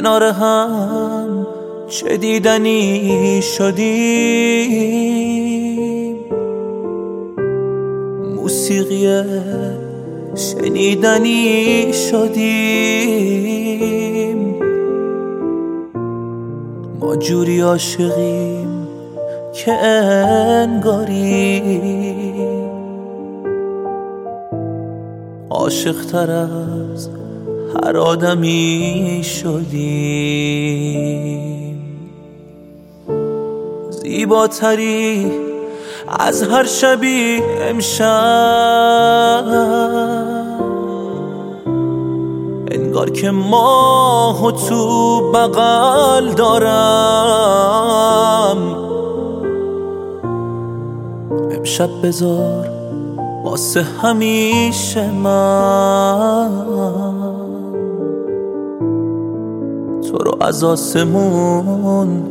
کنار هم چه دیدنی شدیم، موسیقی شنیدنی شدیم. ما جوری عاشقیم که انگاری عاشق تر از هر آدمی شدیم. زیباتری از هر شبی امشب، انگار که ماهو تو بغل دارم. امشب بذار واسه همیشه من تو رو از آسمون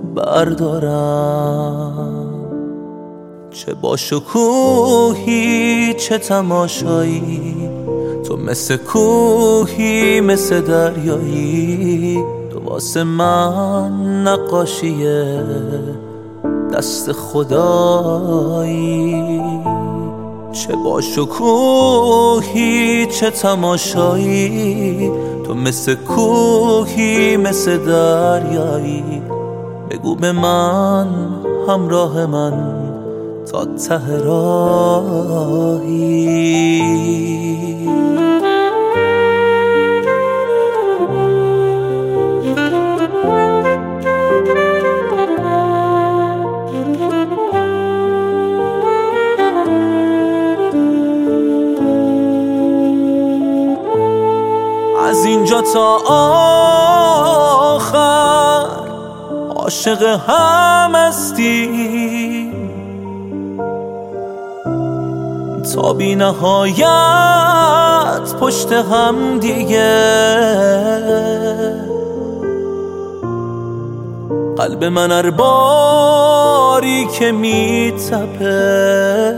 بردارم. چه با شکوهی چه تماشایی، تو مثل کوهی مثل دریایی، تو واسه من نقاشیه دست خدایی. چه با شکوهی چه تماشایی، تو مثل کوهی مثل دریایی. بگو به من همراه من تا ته راهی. از اینجا تا آخر عاشق هم هستیم، تا بی نهایت پشت هم دیگه. قلب من هر باری که میتپه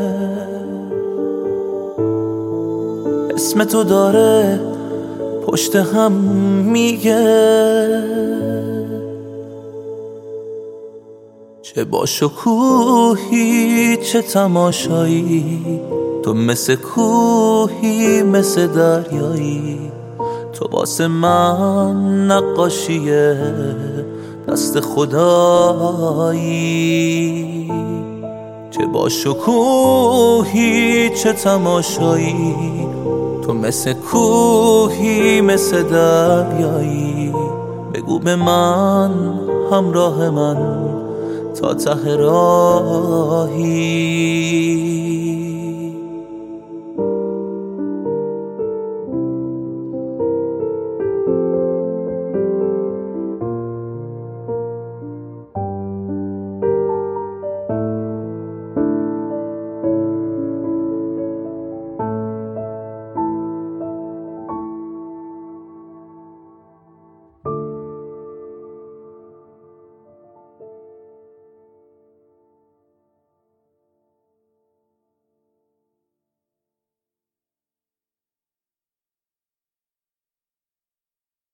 اسم تو داره پشت هم میگه. چه با شکوهی چه تماشایی، تو مثل کوهی مثل دریایی، تو واسه من نقاشیه دست خدایی. چه با شکوهی چه تماشایی، تو مثل کوهی مثل دریایی. بگو به من همراه من تا ته راهی.